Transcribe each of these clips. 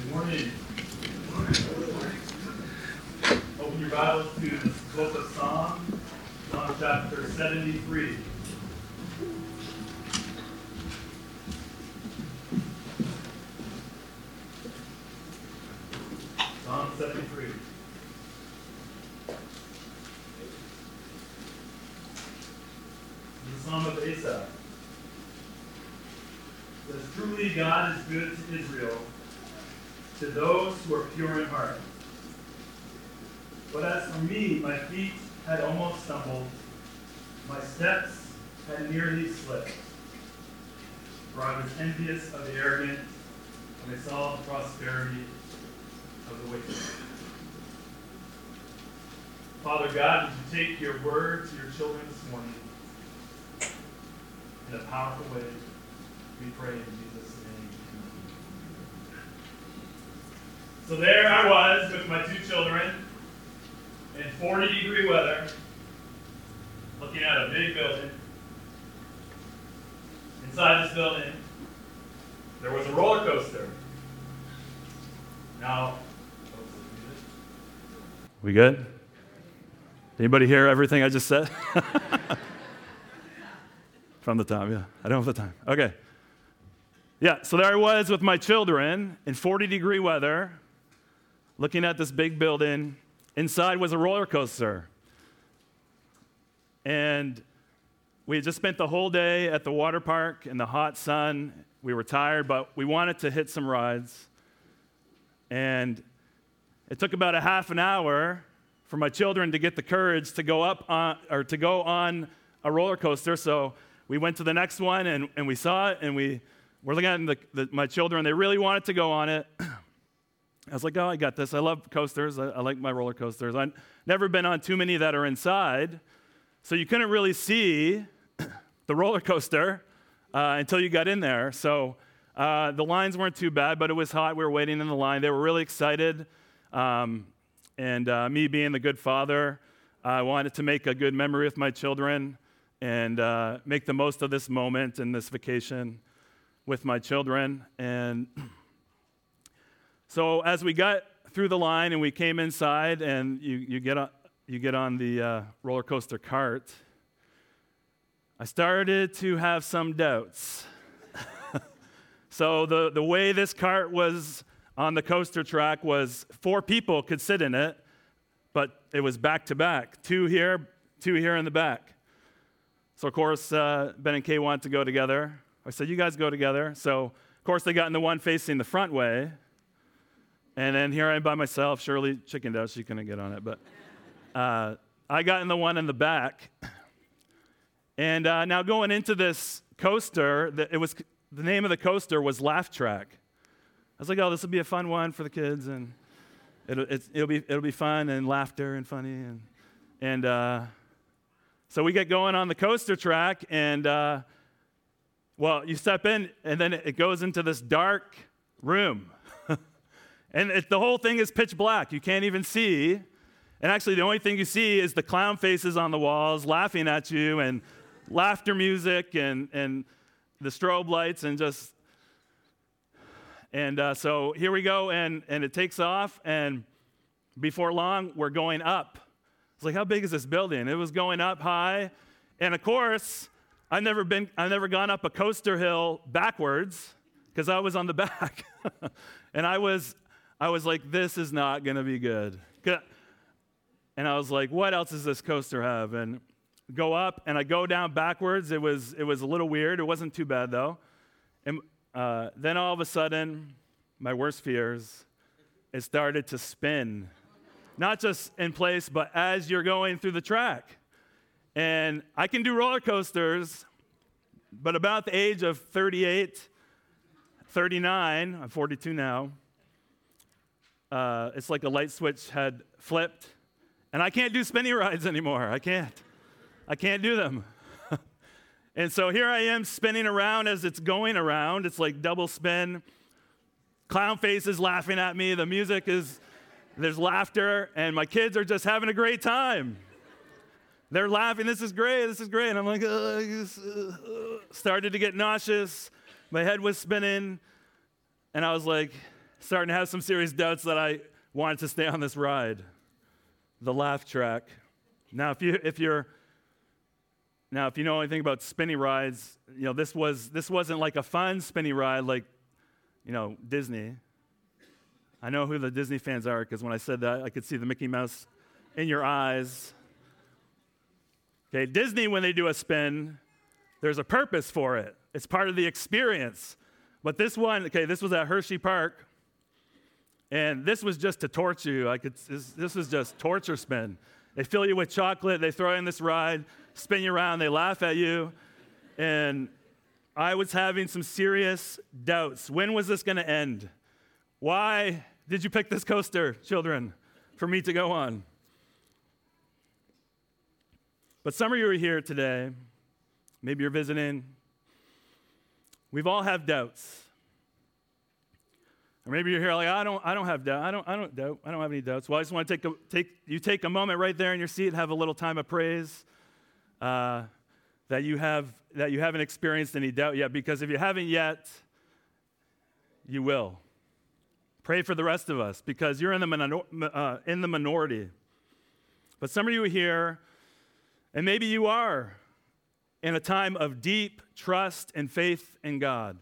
Morning. Open your Bibles to the book of Psalms, Psalm chapter 73. Psalm 73. The Psalm of Asaph. It says, "Truly God is good to Israel, to those who are pure in heart. But as for me, my feet had almost stumbled, my steps had nearly slipped. For I was envious of the arrogant when I saw the prosperity of the wicked." Father God, would you take your word to your children this morning in a powerful way? We pray in Jesus' name. So there I was with my two children in 40-degree weather, looking at a big building. Inside this building, there was a roller coaster. Now, we good? Anybody hear everything I just said? From the top, yeah. I don't have the time. Okay. Yeah, so there I was with my children in 40-degree weather, looking at this big building. Inside was a roller coaster. And we had just spent the whole day at the water park in the hot sun. We were tired, but we wanted to hit some rides. And it took about a half an hour for my children to get the courage to go on a roller coaster. So we went to the next one, and we saw it, and we're looking at my children. They really wanted to go on it. I was like, oh, I got this. I love coasters. I like my roller coasters. I've never been on too many that are inside, so you couldn't really see the roller coaster until you got in there. So the lines weren't too bad, but it was hot. We were waiting in the line. They were really excited. And me being the good father, I wanted to make a good memory with my children and make the most of this moment and this vacation with my children. And so as we got through the line and we came inside, and you get on the roller coaster cart, I started to have some doubts. So the way this cart was on the coaster track was 4 people could sit in it, but it was back to back, 2 here in the back. So of course, Ben and Kay wanted to go together. I said, you guys go together. So of course they got in the one facing the front way. And then here I am by myself. Shirley chickened out. She couldn't get on it. But I got in the one in the back. And now going into this coaster, the name of the coaster was Laugh Track. I was like, oh, this will be a fun one for the kids. And it'll be fun and laughter and funny. And so we get going on the coaster track. And, well, you step in, and then it goes into this dark room. And the whole thing is pitch black. You can't even see. And actually, the only thing you see is the clown faces on the walls laughing at you, and laughter music, and the strobe lights, and just... And so here we go, and it takes off, and before long, we're going up. It's like, how big is this building? It was going up high, and of course, I've never gone up a coaster hill backwards, because I was on the back. And I was like, this is not going to be good. And I was like, what else does this coaster have? And go up, and I go down backwards. It was a little weird. It wasn't too bad, though. And then all of a sudden, my worst fears, it started to spin. Not just in place, but as you're going through the track. And I can do roller coasters, but about the age of 38, 39, I'm 42 now, it's like a light switch had flipped. And I can't do spinny rides anymore. I can't do them. And so here I am spinning around as it's going around. It's like double spin. Clown faces laughing at me. The music there's laughter, and my kids are just having a great time. They're laughing. This is great. And I'm like, started to get nauseous. My head was spinning. And I was like, starting to have some serious doubts that I wanted to stay on this ride, the laugh track. Now, if you know anything about spinny rides, this wasn't like a fun spinny ride like, Disney. I know who the Disney fans are because when I said that, I could see the Mickey Mouse in your eyes. Okay, Disney, when they do a spin, there's a purpose for it. It's part of the experience. But this was at Hershey Park, and this was just to torture you. This was just torture spin. They fill you with chocolate, they throw you in this ride, spin you around, they laugh at you, and I was having some serious doubts. When was this going to end? Why did you pick this coaster, children, for me to go on? But some of you are here today. Maybe you're visiting. We've all have doubts. Or maybe you're here like, I don't have doubt. I don't have any doubts. Well, I just want to take a moment right there in your seat, have a little time of praise that you haven't experienced any doubt yet, because if you haven't yet, you will. Pray for the rest of us, because you're in the minority. But some of you are here, and maybe you are in a time of deep trust and faith in God.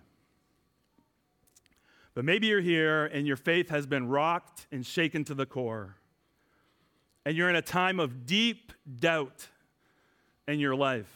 But maybe you're here and your faith has been rocked and shaken to the core. And you're in a time of deep doubt in your life.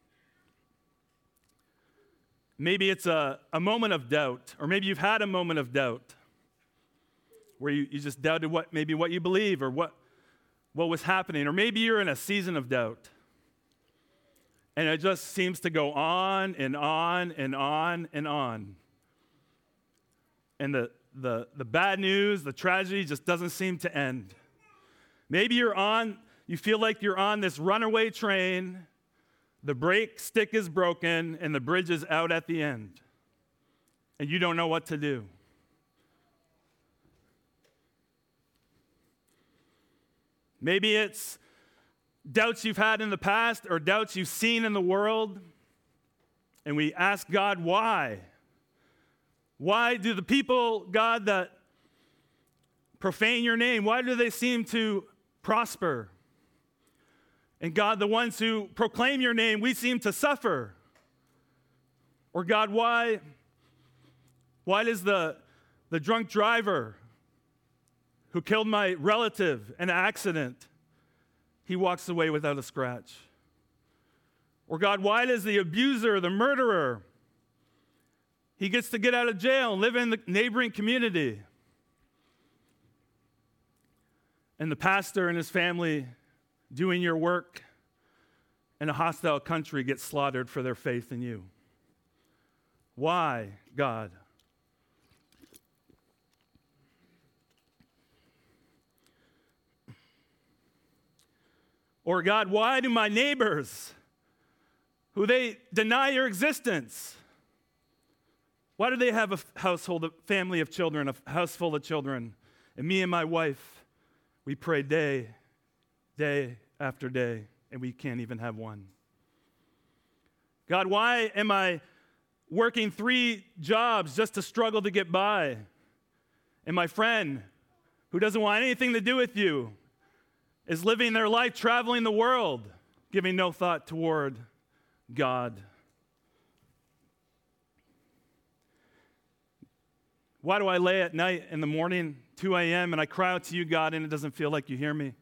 Maybe it's a moment of doubt, or maybe you've had a moment of doubt where you just doubted what you believe or what was happening. Or maybe you're in a season of doubt. And it just seems to go on and on and on and on. And the bad news, the tragedy just doesn't seem to end. Maybe you feel like you're on this runaway train, the brake stick is broken, and the bridge is out at the end. And you don't know what to do. Maybe it's doubts you've had in the past or doubts you've seen in the world. And we ask God, why? Why do the people, God, that profane your name, why do they seem to prosper? And God, the ones who proclaim your name, we seem to suffer. Or God, why does the drunk driver who killed my relative in an accident, he walks away without a scratch? Or God, why does the abuser, the murderer, he gets to get out of jail and live in the neighboring community? And the pastor and his family doing your work in a hostile country get slaughtered for their faith in you. Why, God? Or God, why do my neighbors, who they deny your existence, why do they have a family of children, a house full of children? And me and my wife, we pray day after day, and we can't even have one. God, why am I working 3 jobs just to struggle to get by? And my friend, who doesn't want anything to do with you, is living their life traveling the world, giving no thought toward God. Why do I lay at night in the morning, 2 a.m., and I cry out to you, God, and it doesn't feel like you hear me?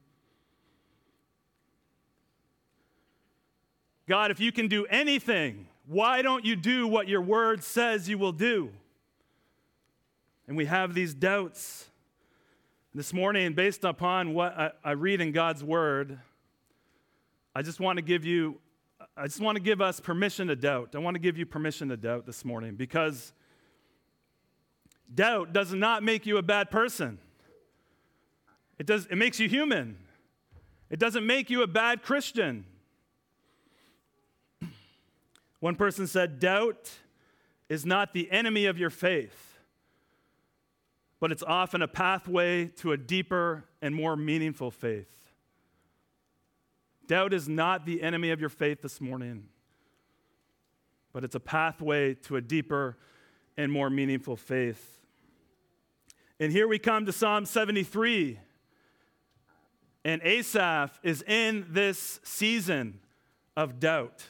God, if you can do anything, why don't you do what your word says you will do? And we have these doubts. This morning, based upon what I read in God's word, I just want to give us permission to doubt. I want to give you permission to doubt this morning, because doubt does not make you a bad person. It makes you human. It doesn't make you a bad Christian. One person said, doubt is not the enemy of your faith, but it's often a pathway to a deeper and more meaningful faith. Doubt is not the enemy of your faith this morning, but it's a pathway to a deeper and more meaningful faith. And here we come to Psalm 73. And Asaph is in this season of doubt.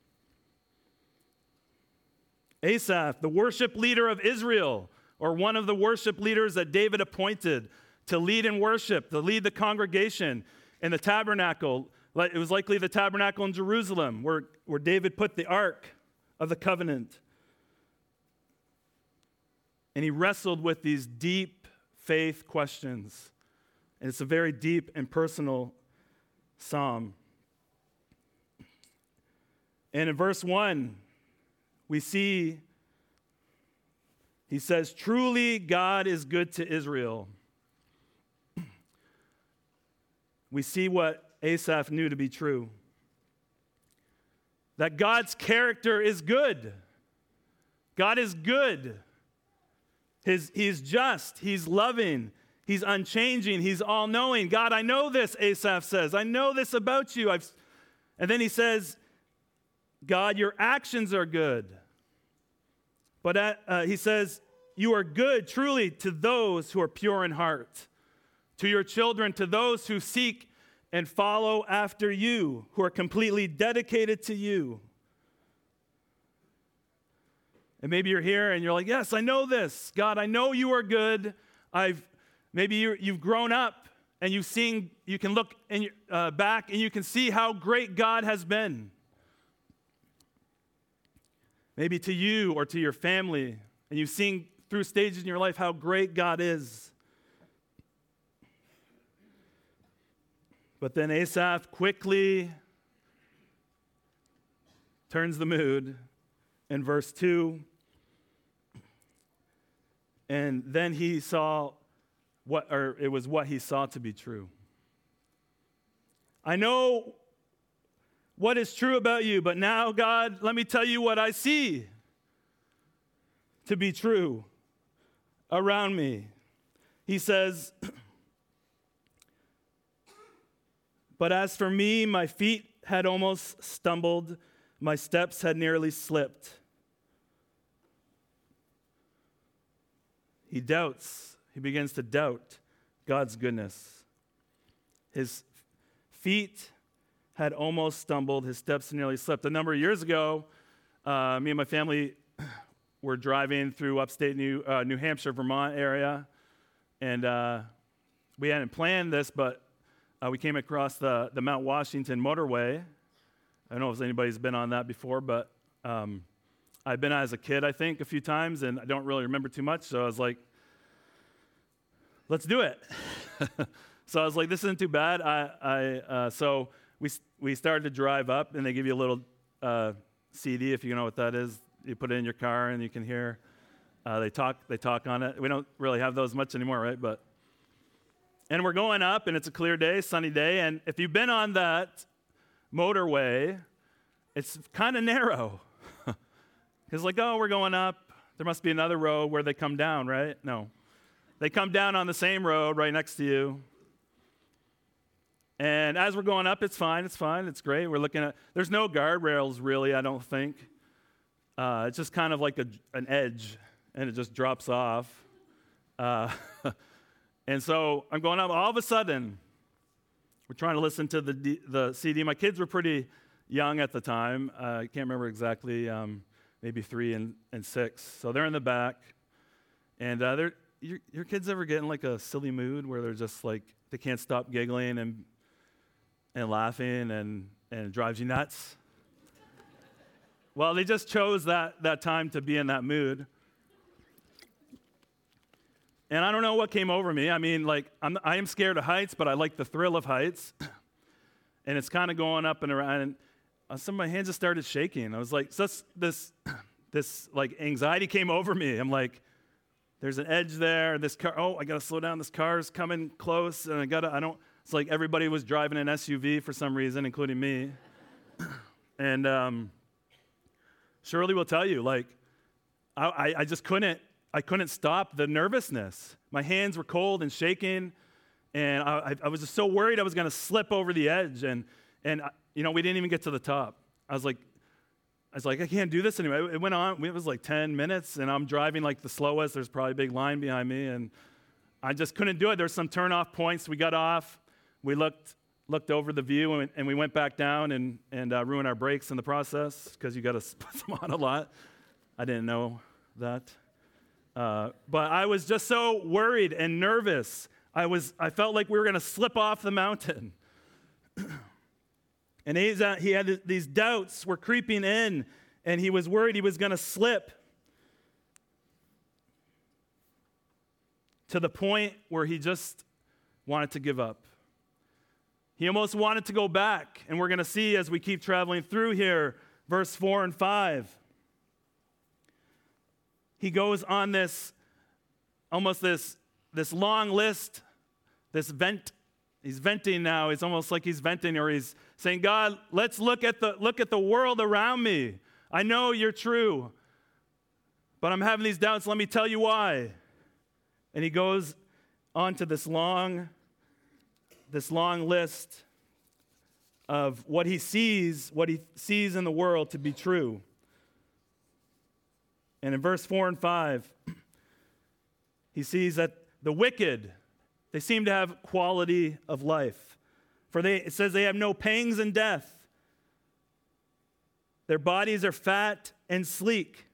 Asaph, the worship leader of Israel, or one of the worship leaders that David appointed to lead in worship, to lead the congregation in the tabernacle. It was likely the tabernacle in Jerusalem where David put the ark of the covenant. And he wrestled with these deep faith questions. And it's a very deep and personal psalm. And in verse 1, we see, he says, "Truly God is good to Israel." We see what Asaph knew to be true. That God's character is good. God is good. He's just. He's loving. He's unchanging. He's all-knowing. God, I know this, Asaph says. I know this about you. And then he says, God, your actions are good. But he says, you are good truly to those who are pure in heart, to your children, to those who seek and follow after you, who are completely dedicated to you. And maybe you're here and you're like, yes, I know this. God, I know you are good. Maybe you've grown up and you can look back and you can see how great God has been. Maybe to you or to your family, and you've seen through stages in your life how great God is. But then Asaph quickly turns the mood in verse 2. And then he saw it was what he saw to be true. I know what is true about you, but now, God, let me tell you what I see to be true around me. He says, but as for me, my feet had almost stumbled, my steps had nearly slipped. He doubts. He begins to doubt God's goodness. His feet had almost stumbled. His steps nearly slipped. A number of years ago, me and my family were driving through upstate New Hampshire, Vermont area, and we hadn't planned this, but we came across the Mount Washington motorway. I don't know if anybody's been on that before, but I've been as a kid, I think, a few times, and I don't really remember too much, so I was like, let's do it. So I was like, this isn't too bad. So we started to drive up, and they give you a little CD, if you know what that is. You put it in your car, and you can hear. They talk on it. We don't really have those much anymore, right? And we're going up, and it's a clear day, sunny day, and if you've been on that motorway, it's kind of narrow. Because we're going up. There must be another road where they come down, right? No. They come down on the same road right next to you. And as we're going up, it's fine, it's great. We're looking at, there's no guardrails really, I don't think. It's just kind of like an edge, and it just drops off. And so I'm going up. All of a sudden, we're trying to listen to the CD. My kids were pretty young at the time. I can't remember exactly, maybe 3 and 6. So they're in the back. And your kids ever get in like a silly mood where they're just like, they can't stop giggling and laughing and it drives you nuts? Well, they just chose that time to be in that mood. And I don't know what came over me. I mean, I am scared of heights, but I like the thrill of heights. And it's kind of going up and around. And some of my hands just started shaking. I was like, so this like anxiety came over me. I'm like, there's an edge there. This car, I got to slow down. This car's coming close. And it's like everybody was driving an SUV for some reason, including me. And Shirley will tell you, I just couldn't stop the nervousness. My hands were cold and shaking, and I was just so worried I was going to slip over the edge. And we didn't even get to the top. I was like, I can't do this anymore. It went on. It was like 10 minutes, and I'm driving like the slowest. There's probably a big line behind me, and I just couldn't do it. There's some turn-off points. We got off. We looked over the view, and we went back down and ruined our brakes in the process because you got to put them on a lot. I didn't know that. But I was just so worried and nervous. I felt like we were going to slip off the mountain. And he had these doubts were creeping in, and he was worried he was going to slip to the point where he just wanted to give up. He almost wanted to go back, and we're going to see as we keep traveling through here, verse 4 and 5. He goes on this long list, this vent. He's venting now. It's almost like he's venting, or he's saying, God, let's look at the world around me. I know you're true, but I'm having these doubts. Let me tell you why. And he goes on to this long list of what he sees in the world to be true. And in verse 4 and 5, he sees that the wicked, they seem to have quality of life. For it says they have no pangs in death. Their bodies are fat and sleek.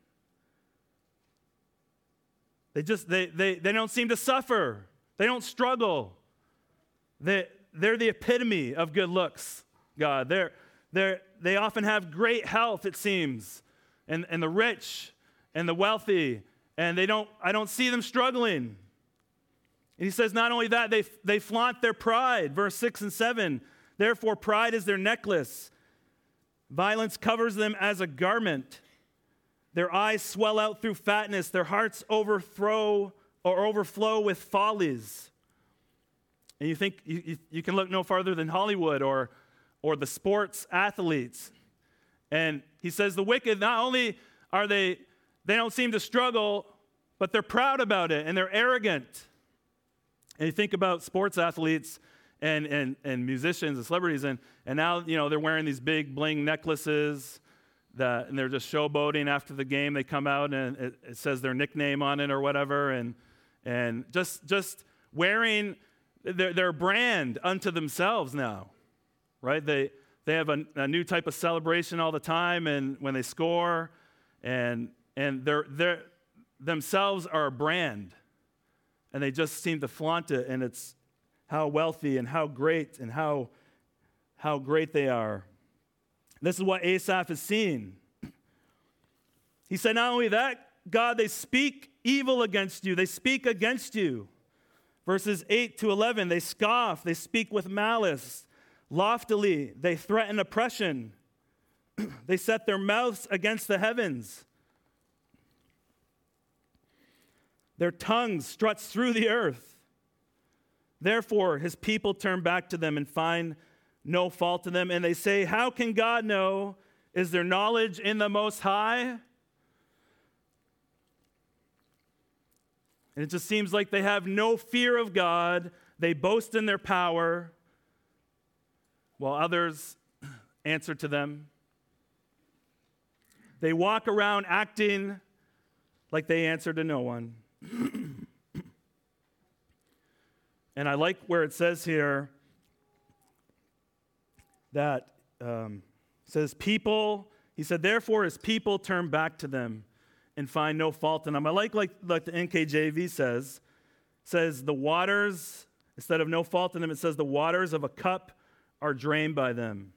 They don't seem to suffer. They don't struggle. They're the epitome of good looks, God. They often have great health, it seems, and the rich and the wealthy, and I don't see them struggling. And he says not only that, they flaunt their pride, verse 6 and 7. Therefore, pride is their necklace. Violence covers them as a garment. Their eyes swell out through fatness. Their hearts overflow with follies. And you think you can look no farther than Hollywood or the sports athletes. And he says the wicked, not only are they don't seem to struggle, but they're proud about it and they're arrogant. And you think about sports athletes and musicians and celebrities, and now they're wearing these big bling necklaces and they're just showboating after the game. They come out and it says their nickname on it or whatever, and just wearing their brand unto themselves now, right? They have a new type of celebration all the time, and when they score, and they're themselves are a brand. And they just seem to flaunt it, and it's how wealthy and how great they are. This is what Asaph is seeing. He said, not only that, God, they speak evil against you. They speak against you. Verses 8 to 11, they scoff. They speak with malice. Loftily, they threaten oppression. They set their mouths against the heavens. Their tongue struts through the earth. Therefore, his people turn back to them and find no fault in them. And they say, how can God know? Is there knowledge in the Most High? And it just seems like they have no fear of God. They boast in their power, while others answer to them. They walk around acting like they answer to no one. And I like where it says here that says people, he said, therefore his people turn back to them and find no fault in them. I like the NKJV says the waters, instead of no fault in them, it says the waters of a cup are drained by them.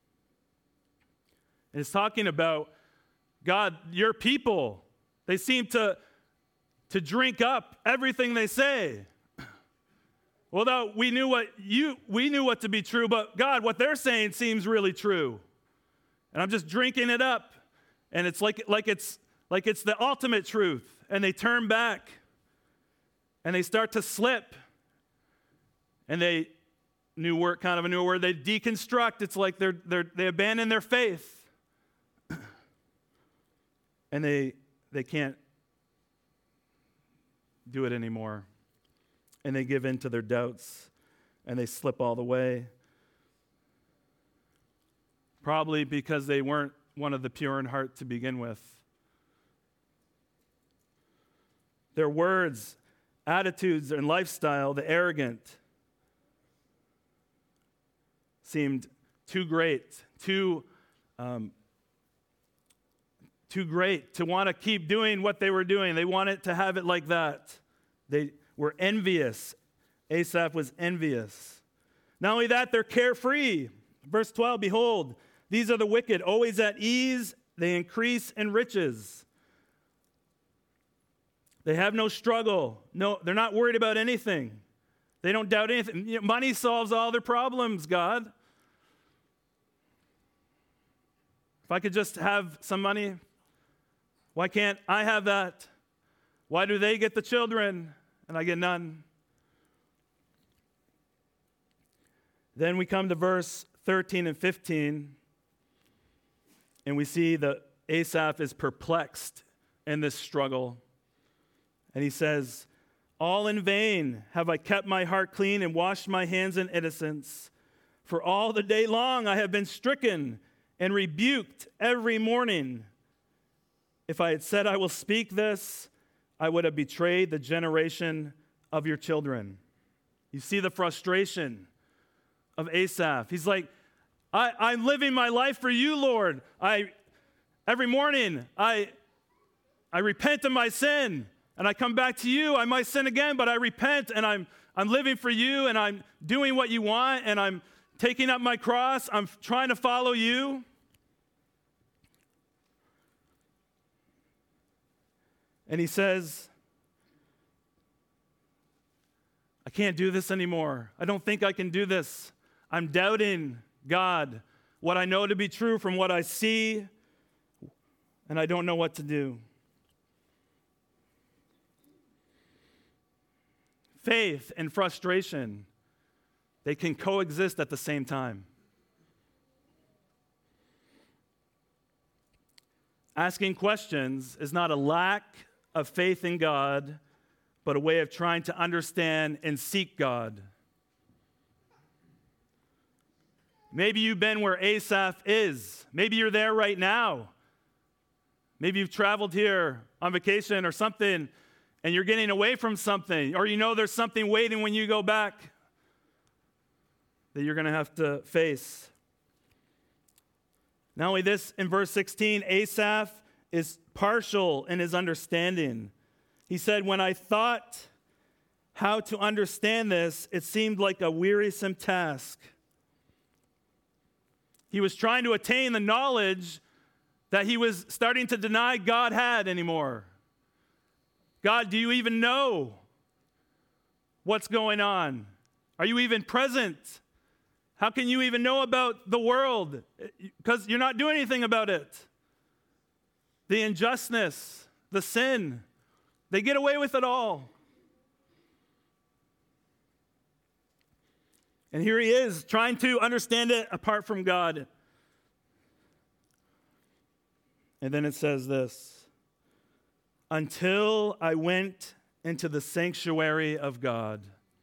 And it's talking about, God, your people, they seem to drink up everything they say. Well, we knew what to be true, but God, what they're saying seems really true. And I'm just drinking it up. And it's like it's the ultimate truth. And they turn back. And they start to slip. And they new word, they deconstruct. It's like they abandon their faith. And they can't do it anymore. And they give in to their doubts, and they slip all the way. Probably because they weren't one of the pure in heart to begin with. Their words attitudes and lifestyle, the arrogant, seemed too great, too great to want to keep doing what they were doing. They wanted to have it like that. They were envious. Asaph was envious. Not only that, they're carefree. Verse 12, behold, these are the wicked, always at ease. They increase in riches. They have no struggle. No, they're not worried about anything. They don't doubt anything. Money solves all their problems, God. If I could just have some money, why can't I have that? Why do they get the children and I get none? Then we come to verse 13 and 15, and we see that Asaph is perplexed in this struggle. And he says, all in vain have I kept my heart clean and washed my hands in innocence. For all the day long I have been stricken and rebuked every morning. If I had said I will speak this, I would have betrayed the generation of your children. You see the frustration of Asaph. He's like, I'm living my life for you, Lord. Every morning I repent of my sin and I come back to you. I might sin again, but I repent and I'm living for you and I'm doing what you want and I'm taking up my cross. I'm trying to follow you. And he says, I can't do this anymore. I don't think I can do this. I'm doubting God, what I know to be true from what I see, and I don't know what to do. Faith and frustration, they can coexist at the same time. Asking questions is not a lack of faith in God, but a way of trying to understand and seek God. Maybe you've been where Asaph is. Maybe you're there right now. Maybe you've traveled here on vacation or something, and you're getting away from something, or you know there's something waiting when you go back that you're going to have to face. Not only this, in verse 16, Asaph is partial in his understanding. He said, when I thought how to understand this, it seemed like a wearisome task. He was trying to attain the knowledge that he was starting to deny God had anymore. God, do you even know what's going on? Are you even present? How can you even know about the world? Because you're not doing anything about it. The injustice, the sin, they get away with it all. And here he is, trying to understand it apart from God. And then it says this, until I went into the sanctuary of God.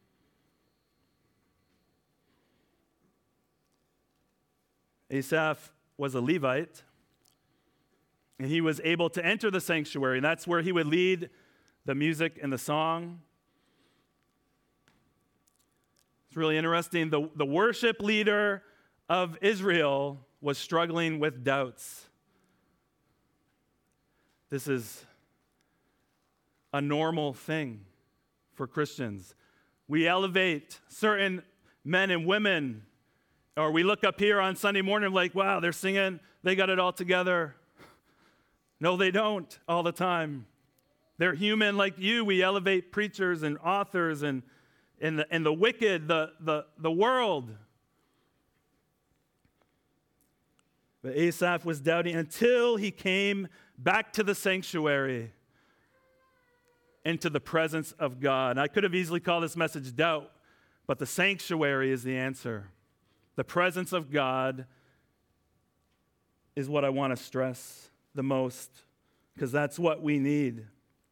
Asaph was a Levite, and he was able to enter the sanctuary, and that's where he would lead the music and the song. It's really interesting. The worship leader of Israel was struggling with doubts. This is a normal thing for Christians. We elevate certain men and women, or we look up here on Sunday morning like, wow, they're singing, they got it all together. No, they don't all the time. They're human like you. We elevate preachers and authors and the wicked, the world. But Asaph was doubting until he came back to the sanctuary, into the presence of God. I could have easily called this message doubt, but the sanctuary is the answer. The presence of God is what I want to stress the most, because that's what we need.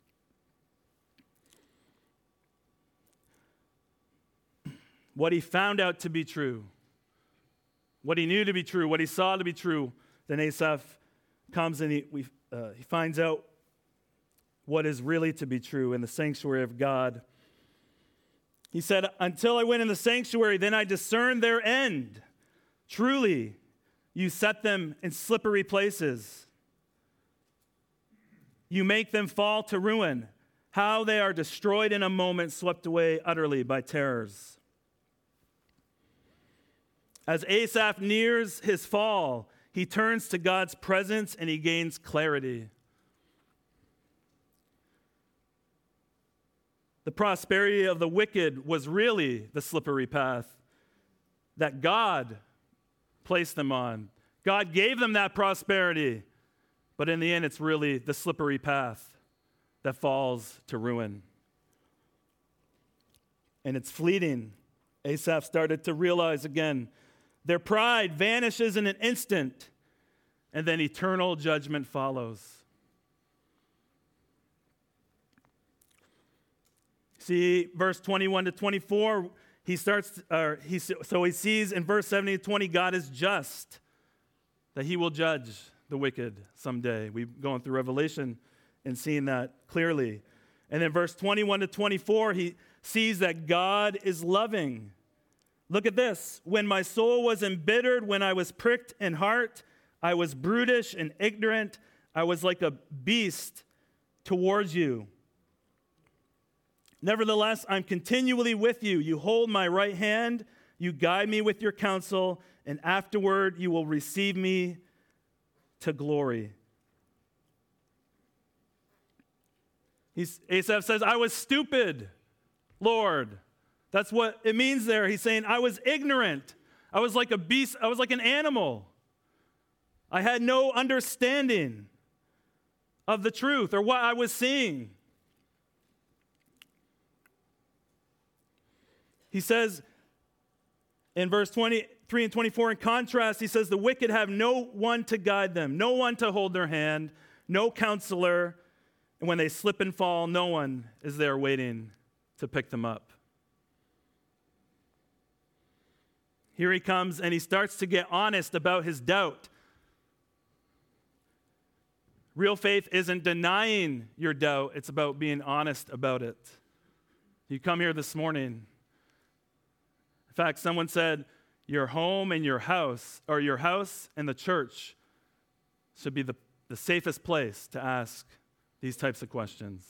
What he found out to be true, what he knew to be true, what he saw to be true, then Asaph comes and he finds out what is really to be true in the sanctuary of God. He said, until I went in the sanctuary, then I discerned their end. Truly, you set them in slippery places. You make them fall to ruin. How they are destroyed in a moment, swept away utterly by terrors. As Asaph nears his fall, he turns to God's presence and he gains clarity. The prosperity of the wicked was really the slippery path that God placed them on. God gave them that prosperity, but in the end, it's really the slippery path that falls to ruin. And it's fleeting. Asaph started to realize again, their pride vanishes in an instant, and then eternal judgment follows. See, verse 21 to 24, he sees in verse 70 to 20, God is just, that he will judge the wicked someday. We've gone through Revelation and seen that clearly. And then verse 21 to 24, he sees that God is loving. Look at this. When my soul was embittered, when I was pricked in heart, I was brutish and ignorant. I was like a beast towards you. Nevertheless, I'm continually with you. You hold my right hand. You guide me with your counsel, and afterward you will receive me to glory. Asaph says, I was stupid, Lord. That's what it means there. He's saying, I was ignorant. I was like a beast. I was like an animal. I had no understanding of the truth or what I was seeing. He says in verse 23 and 24, in contrast, he says, the wicked have no one to guide them, no one to hold their hand, no counselor. And when they slip and fall, no one is there waiting to pick them up. Here he comes, and he starts to get honest about his doubt. Real faith isn't denying your doubt. It's about being honest about it. You come here this morning. In fact, someone said, your home and your house, or your house and the church should be the safest place to ask these types of questions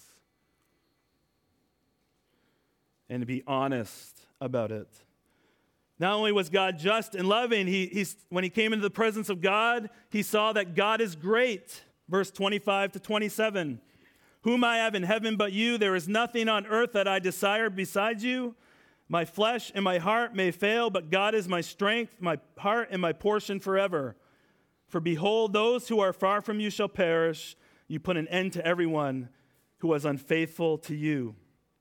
and to be honest about it. Not only was God just and loving, when he came into the presence of God, he saw that God is great. Verse 25 to 27. Whom I have in heaven but you, there is nothing on earth that I desire besides you. My flesh and my heart may fail, but God is my strength, my heart and my portion forever. For behold, those who are far from you shall perish. You put an end to everyone who was unfaithful to you.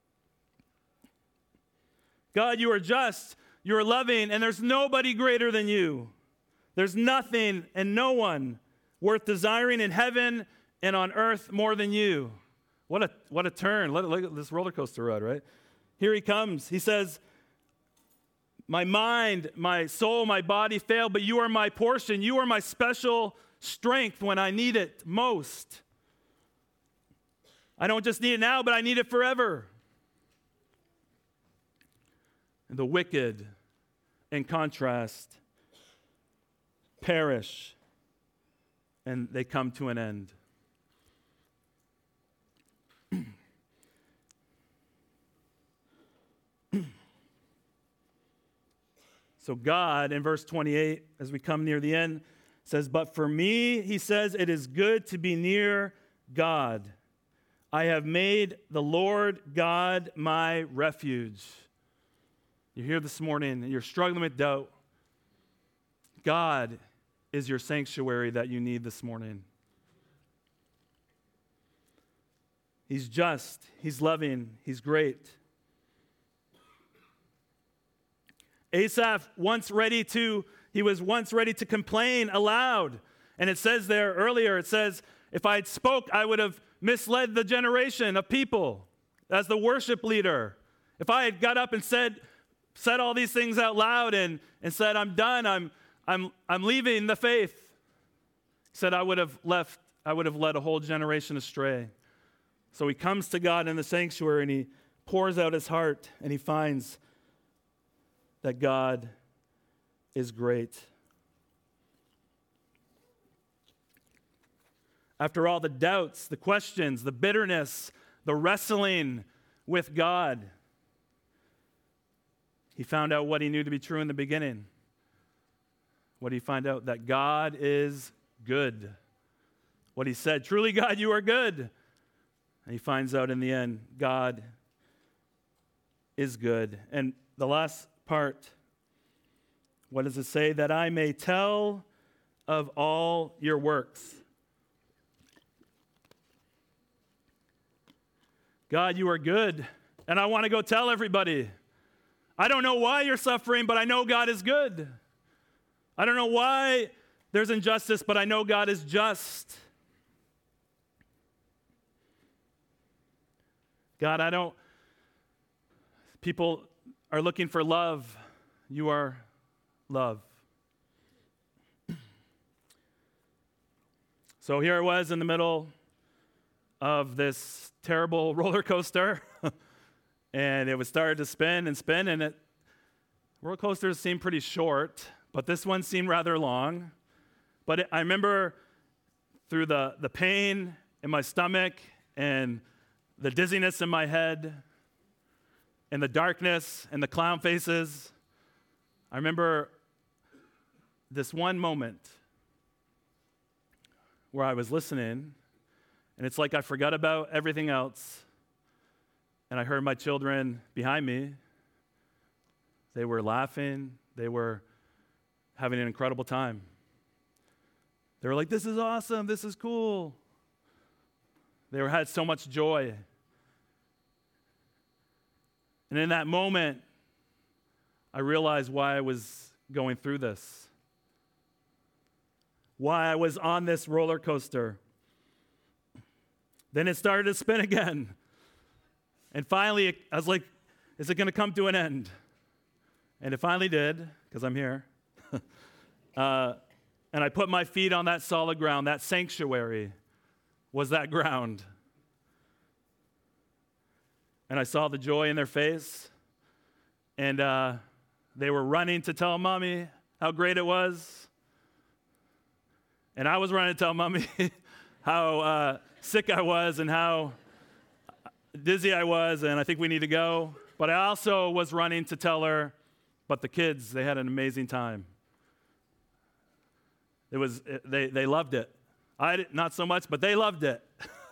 God, you are just, you are loving, and there's nobody greater than you. There's nothing and no one worth desiring in heaven and on earth more than you. What a turn. Look at this roller coaster ride, right? Here he comes. He says, my mind, my soul, my body fail, but you are my portion. You are my special strength when I need it most. I don't just need it now, but I need it forever. And the wicked, in contrast, perish, and they come to an end. So God, in verse 28, as we come near the end, says, but for me, he says, it is good to be near God. I have made the Lord God my refuge. You're here this morning and you're struggling with doubt. God is your sanctuary that you need this morning. He's just, he's loving, he's great. Asaph was once ready to complain aloud. And it says there earlier, it says, if I had spoke, I would have misled the generation of people as the worship leader. If I had got up and said all these things out loud and said, I'm done, I'm leaving the faith, he said, I would have led a whole generation astray. So he comes to God in the sanctuary and he pours out his heart, and he finds that God is great. After all the doubts, the questions, the bitterness, the wrestling with God, he found out what he knew to be true in the beginning. What did he find out? That God is good. What he said, truly God, you are good. And he finds out in the end, God is good. And the last part, what does it say? That I may tell of all your works. God, you are good, and I want to go tell everybody. I don't know why you're suffering, but I know God is good. I don't know why there's injustice, but I know God is just. God, people are looking for love. You are love. So here I was in the middle of this terrible roller coaster, and it was started to spin and spin, and roller coasters seem pretty short, but this one seemed rather long. But I remember through the pain in my stomach and the dizziness in my head and the darkness and the clown faces, I remember this one moment where I was listening, and it's like I forgot about everything else, and I heard my children behind me. They were laughing. They were having an incredible time. They were like, this is awesome. This is cool. They had so much joy. And in that moment, I realized why I was going through this, why I was on this roller coaster. Then it started to spin again. And finally, I was like, is it going to come to an end? And it finally did, because I'm here. And I put my feet on that solid ground. That sanctuary was that ground. And I saw the joy in their face. And they were running to tell Mommy how great it was. And I was running to tell Mommy how sick I was and how dizzy I was, and I think we need to go. But I also was running to tell her, but the kids, they had an amazing time. They loved it. Not so much, but they loved it.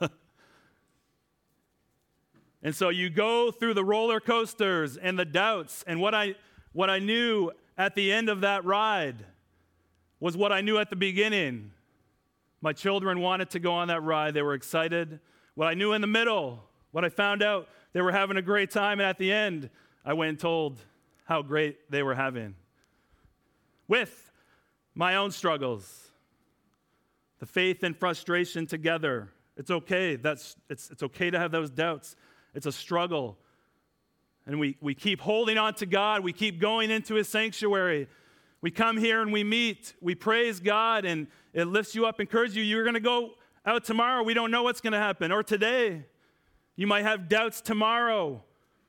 And so you go through the roller coasters and the doubts, and what I knew at the end of that ride was what I knew at the beginning. My children wanted to go on that ride. They were excited. What I knew in the middle, what I found out, they were having a great time, and at the end, I went and told how great they were having. With my own struggles, the faith and frustration together. It's okay. It's okay to have those doubts. It's a struggle. And we keep holding on to God. We keep going into his sanctuary. We come here and we meet. We praise God, and it lifts you up, encourages you. You're going to go out tomorrow. We don't know what's going to happen. Or today. You might have doubts tomorrow.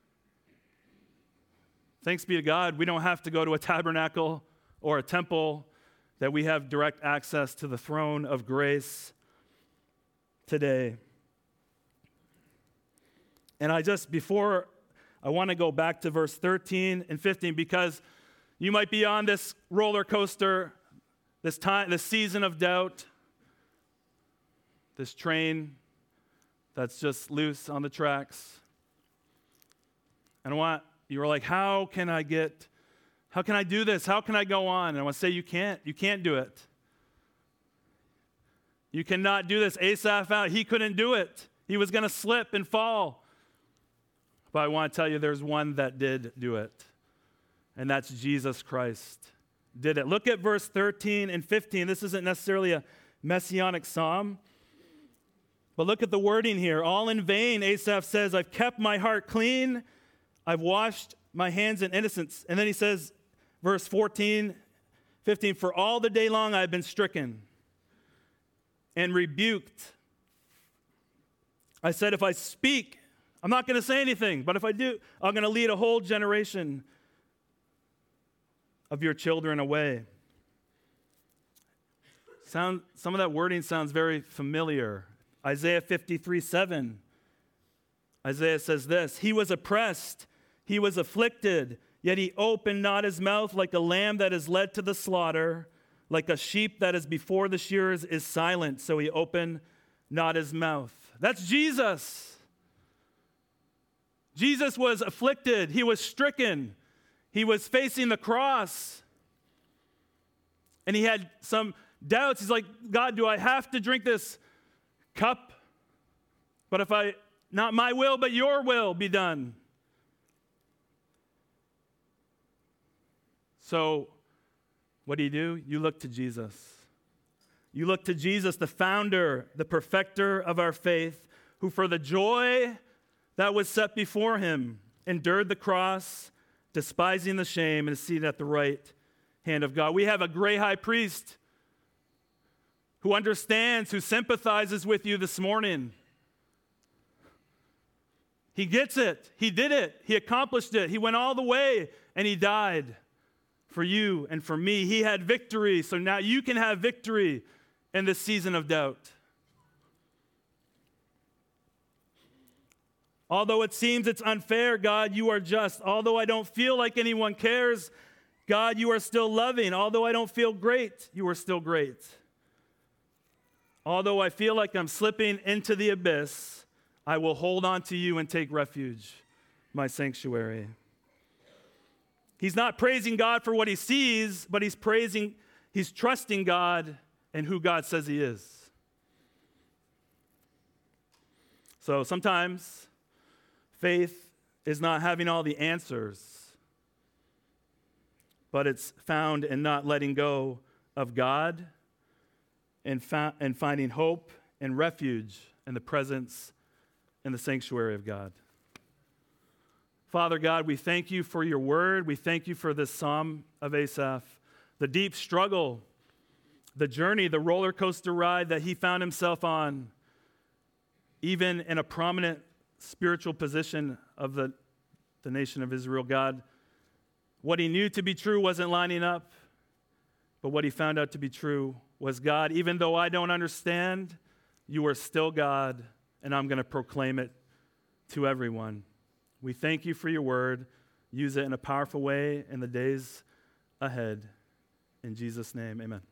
Thanks be to God, we don't have to go to a tabernacle or a temple, that we have direct access to the throne of grace today. And I want to go back to verse 13 and 15, because you might be on this roller coaster, this season of doubt, this train that's just loose on the tracks. And you were like, how can I do this? How can I go on? And I want to say you can't do it. You cannot do this. Asaph, he couldn't do it. He was going to slip and fall. But I want to tell you there's one that did do it. And that's Jesus Christ did it. Look at verse 13 and 15. This isn't necessarily a messianic psalm. But look at the wording here. All in vain, Asaph says, I've kept my heart clean. I've washed my hands in innocence. And then he says, verse 14, 15, for all the day long I've been stricken and rebuked. I said, if I speak, I'm not going to say anything, but if I do, I'm going to lead a whole generation of your children away. Some of that wording sounds very familiar. Isaiah 53:7. Isaiah says this, he was oppressed, he was afflicted, yet he opened not his mouth. Like a lamb that is led to the slaughter, like a sheep that is before the shearers is silent, so he opened not his mouth. That's Jesus. Jesus was afflicted. He was stricken. He was facing the cross. And he had some doubts. He's like, God, do I have to drink this cup? But if not my will, but your will be done. So what do? You look to Jesus. You look to Jesus, the founder, the perfecter of our faith, who for the joy that was set before him endured the cross, despising the shame, and is seated at the right hand of God. We have a great high priest who understands, who sympathizes with you this morning. He gets it. He did it. He accomplished it. He went all the way, and he died for you and for me. He had victory, so now you can have victory in this season of doubt. Although it seems it's unfair, God, you are just. Although I don't feel like anyone cares, God, you are still loving. Although I don't feel great, you are still great. Although I feel like I'm slipping into the abyss, I will hold on to you and take refuge, my sanctuary. He's not praising God for what he sees, but he's trusting God and who God says he is. So sometimes faith is not having all the answers, but it's found in not letting go of God and finding hope and refuge in the presence and the sanctuary of God. Father God, we thank you for your word. We thank you for this Psalm of Asaph, the deep struggle, the journey, the roller coaster ride that he found himself on, even in a prominent spiritual position of the nation of Israel. God, what he knew to be true wasn't lining up, but what he found out to be true was, God, even though I don't understand, you are still God, and I'm going to proclaim it to everyone. We thank you for your word. Use it in a powerful way in the days ahead. In Jesus' name, amen.